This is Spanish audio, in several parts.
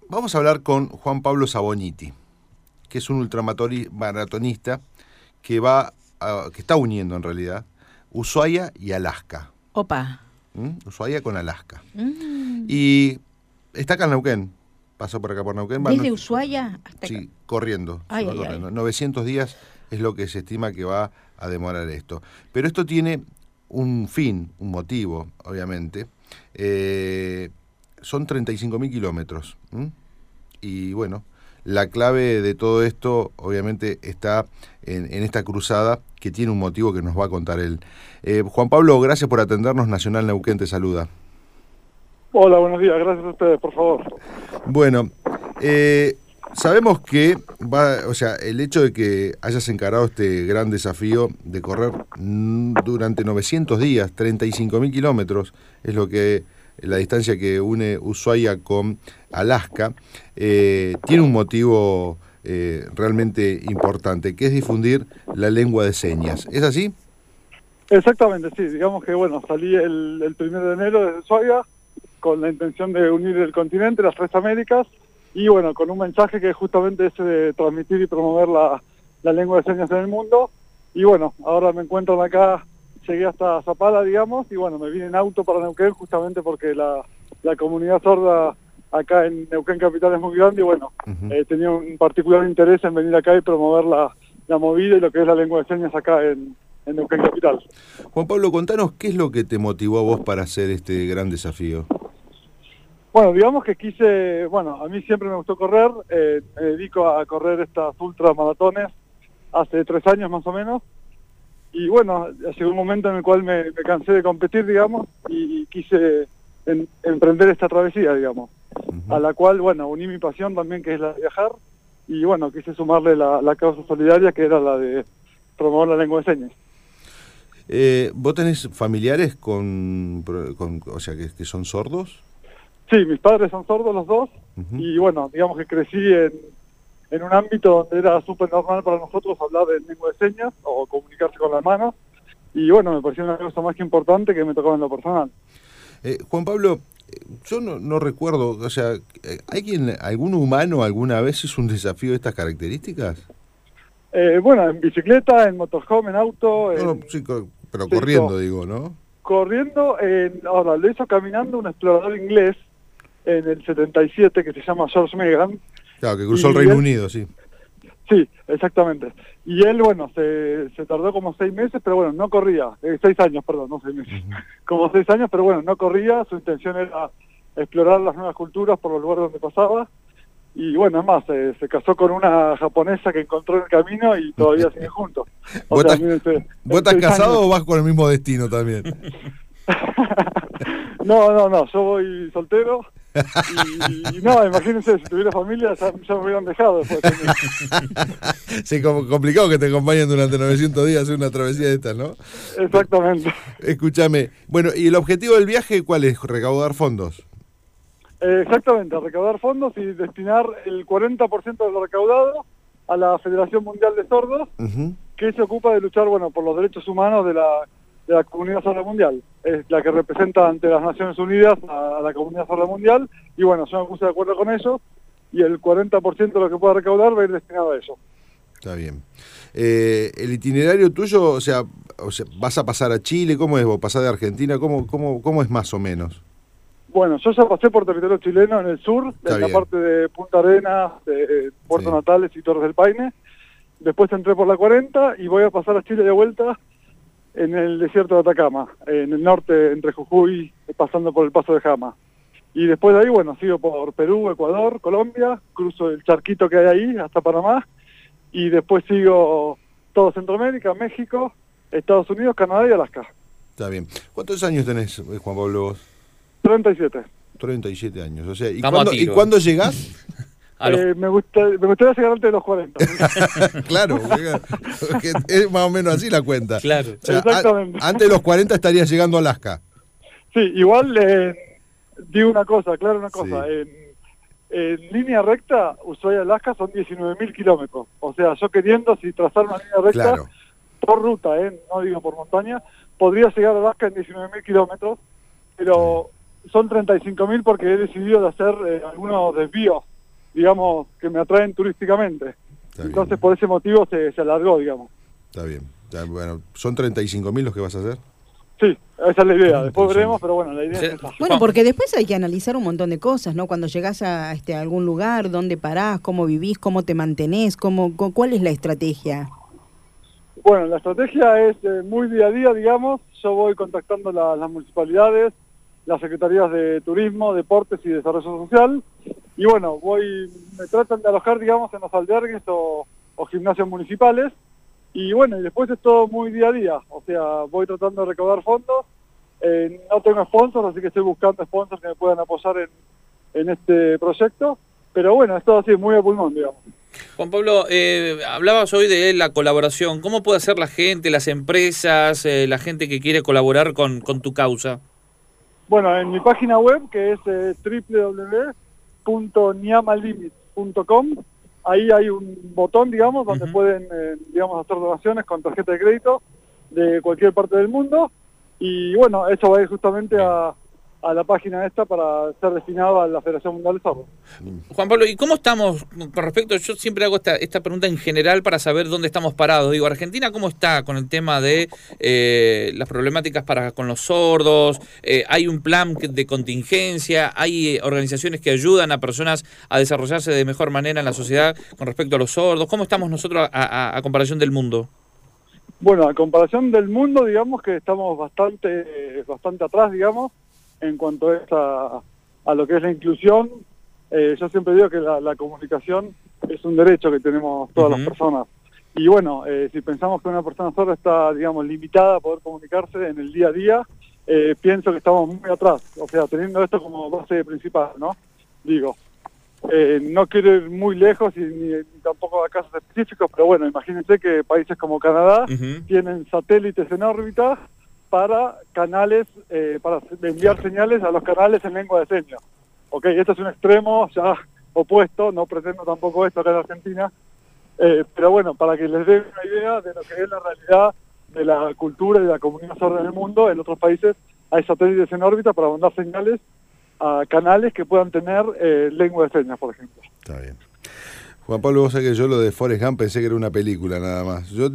Vamos a hablar con Juan Pablo Sabogniti, que es un ultramaratonista que está uniendo en realidad Ushuaia y Alaska. Opa. Ushuaia con Alaska. Mm. Y está acá en Neuquén. Pasó por acá por Neuquén. ¿Desde Ushuaia hasta acá? Sí, corriendo. Ay, Se va ay, corriendo. ay. 900 días es lo que se estima que va a demorar esto. Pero esto tiene un fin, un motivo, obviamente. Son 35.000 kilómetros. Y bueno, la clave de todo esto obviamente está en esta cruzada que tiene un motivo que nos va a contar él. Juan Pablo, gracias por atendernos. Nacional Neuquén te saluda. Hola, buenos días. Gracias a ustedes, por favor. Bueno, sabemos que el hecho de que hayas encarado este gran desafío de correr durante 900 días, 35.000 kilómetros, es la distancia que une Ushuaia con Alaska, tiene un motivo realmente importante, que es difundir la lengua de señas. ¿Es así? Exactamente, sí. Digamos que, bueno, salí el 1 de enero desde Ushuaia con la intención de unir el continente, las tres Américas, y bueno, con un mensaje que es justamente ese de transmitir y promover la lengua de señas en el mundo. Y bueno, ahora me encuentro acá, llegué hasta Zapala, digamos, y bueno, me vine en auto para Neuquén justamente porque la comunidad sorda acá en Neuquén Capital es muy grande y bueno, tenía un particular interés en venir acá y promover la movida y lo que es la lengua de señas acá en Neuquén Capital. Juan Pablo, contanos qué es lo que te motivó a vos para hacer este gran desafío. Bueno, digamos que a mí siempre me gustó correr, me dedico a correr estas ultramaratones hace 3 años más o menos, y bueno, llegó un momento en el cual me cansé de competir, digamos, y quise emprender esta travesía, digamos, a la cual, bueno, uní mi pasión también, que es la de viajar, y bueno, quise sumarle la causa solidaria, que era la de promover la lengua de señas. ¿Vos tenés familiares que son sordos? Sí, mis padres son sordos los dos, y bueno, digamos que crecí en un ámbito donde era súper normal para nosotros hablar en lengua de señas o comunicarse con las manos, y bueno, me pareció una cosa más que importante que me tocaba en lo personal. Juan Pablo, yo no recuerdo, ¿algún humano alguna vez hizo un desafío de estas características? Bueno, en bicicleta, en motorhome, en auto... Sí, pero corriendo, digo, ¿no? Corriendo, ahora lo hizo caminando un explorador inglés en el 77 que se llama George Megan. Claro, que cruzó el Reino Unido, sí. Sí, exactamente. Y él, bueno, se tardó como 6 meses, pero bueno, no corría. 6 años, perdón, no 6 meses. Como 6 años, pero bueno, no corría. Su intención era explorar las nuevas culturas por los lugares donde pasaba. Y bueno, es más, se casó con una japonesa que encontró en el camino y todavía siguen juntos. ¿Vos estás casado o vas con el mismo destino también? No, yo voy soltero. Y no, imagínense, si tuviera familia ya me hubieran dejado después. Sí, complicado que te acompañen durante 900 días a hacer una travesía de estas, ¿no? Exactamente. Escúchame, bueno, ¿y el objetivo del viaje cuál es? ¿Recaudar fondos? Exactamente, recaudar fondos y destinar el 40% de lo recaudado a la Federación Mundial de Sordos, que se ocupa de luchar, bueno, por los derechos humanos de la comunidad sorda mundial. Es la que representa ante las Naciones Unidas a la comunidad sorda mundial, y bueno, yo me puse de acuerdo con ellos, y el 40% de lo que pueda recaudar va a ir destinado a eso. Está bien. El itinerario tuyo, o sea, ¿vas a pasar a Chile? ¿Cómo es? ¿Vos pasás de Argentina? ¿Cómo es más o menos? Bueno, yo ya pasé por territorio chileno en el sur, en la parte de Punta Arenas, de Puerto Natales y Torres del Paine. Después entré por la 40 y voy a pasar a Chile de vuelta en el desierto de Atacama, en el norte, entre Jujuy, pasando por el Paso de Jama. Y después de ahí, bueno, sigo por Perú, Ecuador, Colombia, cruzo el charquito que hay ahí hasta Panamá, y después sigo todo Centroamérica, México, Estados Unidos, Canadá y Alaska. Está bien. ¿Cuántos años tenés, Juan Pablo, vos? 37. 37 años, o sea, ¿y cuándo llegás? Me gustaría llegar antes de los 40. Claro, porque es más o menos así la cuenta. Claro. O sea, Exactamente. Antes de los 40 estarías llegando a Alaska. Sí, igual digo una cosa, aclaro una cosa. Sí. En línea recta, Ushuaia-Alaska son 19.000 kilómetros. O sea, yo queriendo, si trazar una línea recta, por ruta, no digo por montaña, podría llegar a Alaska en 19.000 kilómetros, pero son 35.000 porque he decidido de hacer algunos desvíos digamos, que me atraen turísticamente. Entonces, bien. por ese motivo se alargó, digamos. Está bien. Bueno, ¿son 35.000 los que vas a hacer? Sí, esa es la idea. Después 35.000. veremos, pero bueno, la idea es esa. Bueno, porque después hay que analizar un montón de cosas, ¿no? Cuando llegás a algún lugar, dónde parás, cómo vivís, cómo te mantenés, cuál es la estrategia. Bueno, la estrategia es muy día a día, digamos. Yo voy contactando las municipalidades, las secretarías de Turismo, Deportes y Desarrollo Social. Y bueno, me tratan de alojar, digamos, en los albergues o gimnasios municipales. Y bueno, y después es todo muy día a día. O sea, voy tratando de recaudar fondos. No tengo sponsors, así que estoy buscando sponsors que me puedan apoyar en este proyecto. Pero bueno, es todo así, muy a pulmón, digamos. Juan Pablo, hablabas hoy de la colaboración. ¿Cómo puede hacer la gente, las empresas, la gente que quiere colaborar con tu causa? Bueno, en mi página web, que es www.niamalimit.com, ahí hay un botón, digamos, donde pueden, digamos, hacer donaciones con tarjeta de crédito de cualquier parte del mundo. Y bueno, eso va a ir justamente a la página esta para ser destinado a la Federación Mundial de Sordos. Juan Pablo, ¿y cómo estamos con respecto? Yo siempre hago esta pregunta en general para saber dónde estamos parados. Digo, Argentina, ¿cómo está con el tema de las problemáticas con los sordos? ¿Hay un plan de contingencia? ¿Hay organizaciones que ayudan a personas a desarrollarse de mejor manera en la sociedad con respecto a los sordos? ¿Cómo estamos nosotros a comparación del mundo? Bueno, a comparación del mundo, digamos que estamos bastante atrás, digamos, en cuanto a lo que es la inclusión. Yo siempre digo que la comunicación es un derecho que tenemos todas las personas. Y bueno, si pensamos que una persona sorda está, digamos, limitada a poder comunicarse en el día a día, pienso que estamos muy atrás. O sea, teniendo esto como base principal, ¿no? Digo, no quiero ir muy lejos ni tampoco a casos específicos, pero bueno, imagínense que países como Canadá tienen satélites en órbita para canales, para enviar señales a los canales en lengua de señas. Ok, esto es un extremo ya opuesto, no pretendo tampoco esto acá en Argentina, pero bueno, para que les dé una idea de lo que es la realidad de la cultura y de la comunidad sorda en el mundo, en otros países hay satélites en órbita para mandar señales a canales que puedan tener lengua de señas, por ejemplo. Está bien. Juan Pablo, vos sabés que yo lo de Forrest Gump pensé que era una película nada más. Yo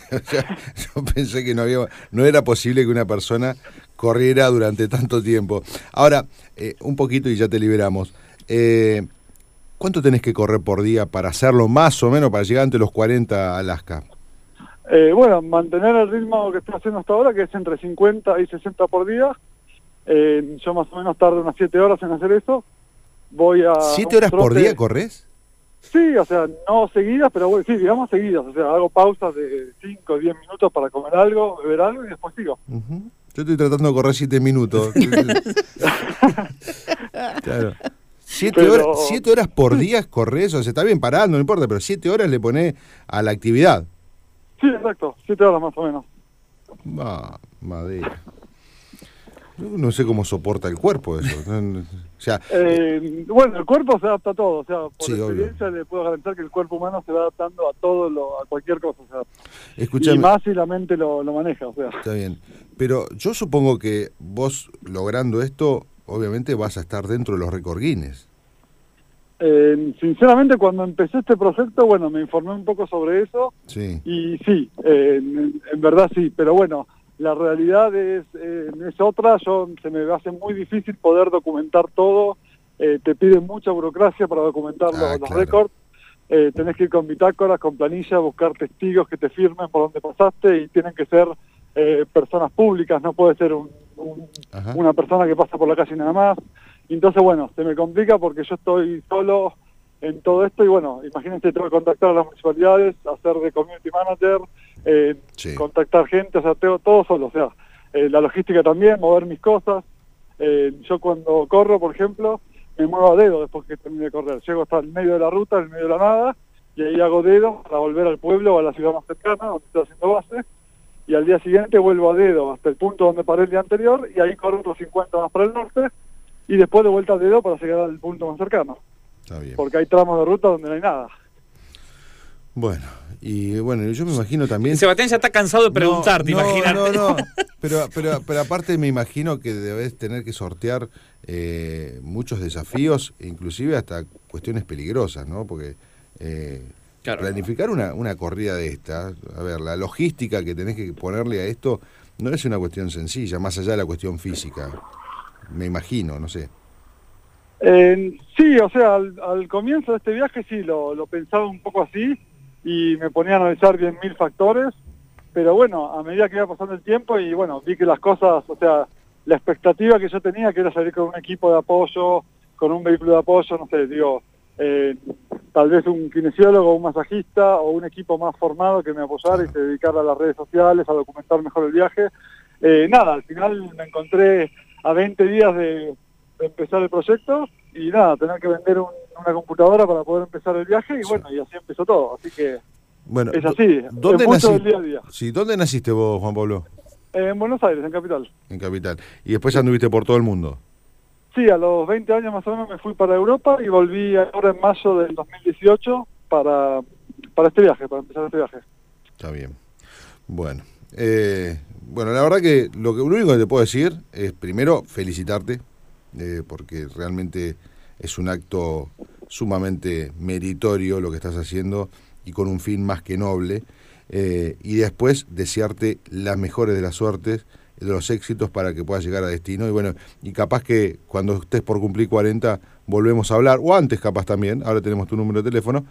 pensé que no era posible que una persona corriera durante tanto tiempo. Ahora, un poquito y ya te liberamos. ¿Cuánto tenés que correr por día para hacerlo más o menos, para llegar ante los 40 a Alaska? Bueno, mantener el ritmo que estoy haciendo hasta ahora, que es entre 50 y 60 por día. Yo más o menos tardo unas 7 horas en hacer eso. ¿7 horas por día corres? Sí, o sea, no seguidas, pero bueno, sí, digamos seguidas. O sea, hago pausas de 5 o 10 minutos para comer algo, beber algo y después sigo. Yo estoy tratando de correr 7 minutos. Claro. 7 horas por día corres, o sea, está bien parando, no importa, pero 7 horas le ponés a la actividad. Sí, exacto, 7 horas más o menos. Madera. Yo no sé cómo soporta el cuerpo eso. O sea, bueno, el cuerpo se adapta a todo. O sea, por sí, experiencia le puedo garantizar que el cuerpo humano se va adaptando a todo, a cualquier cosa. O sea, escuchame, y más si la mente lo maneja. O sea. Está bien. Pero yo supongo que vos, logrando esto, obviamente vas a estar dentro de los récord Guinness. Sinceramente, cuando empecé este proyecto, bueno, me informé un poco sobre eso. Sí. Y sí, en verdad sí. Pero bueno, la realidad es otra. Se me hace muy difícil poder documentar todo. Te piden mucha burocracia para documentar los récords. Tenés que ir con bitácoras, con planillas, buscar testigos que te firmen por donde pasaste y tienen que ser personas públicas, no puede ser una persona que pasa por la calle nada más. Entonces, bueno, se me complica porque yo estoy solo en todo esto y bueno, imagínense, tengo que contactar a las municipalidades, hacer de community manager, contactar gente, o sea, tengo todo solo, o sea, la logística también, mover mis cosas. Yo cuando corro, por ejemplo, me muevo a dedo después que termine de correr. Llego hasta el medio de la ruta, en el medio de la nada, y ahí hago dedo para volver al pueblo o a la ciudad más cercana, donde estoy haciendo base, y al día siguiente vuelvo a dedo hasta el punto donde paré el día anterior, y ahí corro otros 50 más para el norte, y después de vuelta a dedo para llegar al punto más cercano. Está bien. Porque hay tramos de ruta donde no hay nada. Bueno, Y bueno, yo me imagino también... Sebastián ya está cansado de preguntar, ¿te imaginas? No, pero aparte me imagino que debes tener que sortear muchos desafíos, inclusive hasta cuestiones peligrosas, ¿no? Porque Claro. planificar una corrida de esta, a ver, la logística que tenés que ponerle a esto no es una cuestión sencilla, más allá de la cuestión física, me imagino, no sé. Sí, o sea, al comienzo de este viaje sí, lo pensaba un poco así y me ponía a analizar 10.000 factores, pero bueno, a medida que iba pasando el tiempo y bueno, vi que las cosas, o sea, la expectativa que yo tenía, que era salir con un equipo de apoyo, con un vehículo de apoyo, no sé, digo, tal vez un kinesiólogo, un masajista o un equipo más formado que me apoyara y se dedicara a las redes sociales, a documentar mejor el viaje. Nada, al final me encontré a 20 días de empezar el proyecto y nada, tener que vender una computadora para poder empezar el viaje y bueno, y así empezó todo, así que Bueno, es así, ¿dónde es mucho del naciste? día a día. Sí, ¿dónde naciste vos, Juan Pablo? En Buenos Aires, en Capital. En Capital. Y después anduviste por todo el mundo. Sí, a los 20 años más o menos me fui para Europa y volví ahora en mayo del 2018 para este viaje, para empezar este viaje. Está bien. Bueno, bueno, la verdad que lo único que te puedo decir es, primero, felicitarte, porque realmente es un acto sumamente meritorio lo que estás haciendo y con un fin más que noble. Y después, desearte las mejores de las suertes, de los éxitos para que puedas llegar a destino. Y bueno, y capaz que cuando estés por cumplir 40 volvemos a hablar, o antes capaz también, ahora tenemos tu número de teléfono,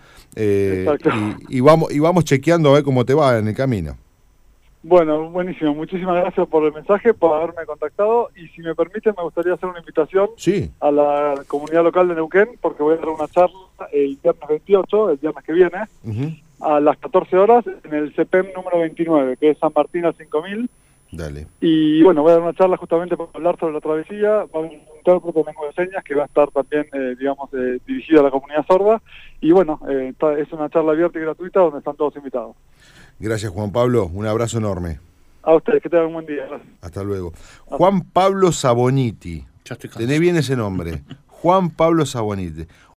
y vamos chequeando a ver cómo te va en el camino. Bueno, buenísimo. Muchísimas gracias por el mensaje, por haberme contactado. Y si me permiten, me gustaría hacer una invitación Sí. a la comunidad local de Neuquén, porque voy a dar una charla el viernes 28, el viernes que viene, a las 14 horas en el CEPEM número 29, que es San Martín al 5000. Dale. Y bueno, voy a dar una charla justamente para hablar sobre la travesía. Va a haber un intérprete de lengua de señas que va a estar también, digamos, dirigido a la comunidad sorda. Y bueno, es una charla abierta y gratuita donde están todos invitados. Gracias, Juan Pablo. Un abrazo enorme. A ustedes, que tengan un buen día. Gracias. Hasta luego. Juan Pablo Saboniti. Ya estoy cansado. Tenés bien ese nombre. Juan Pablo Saboniti.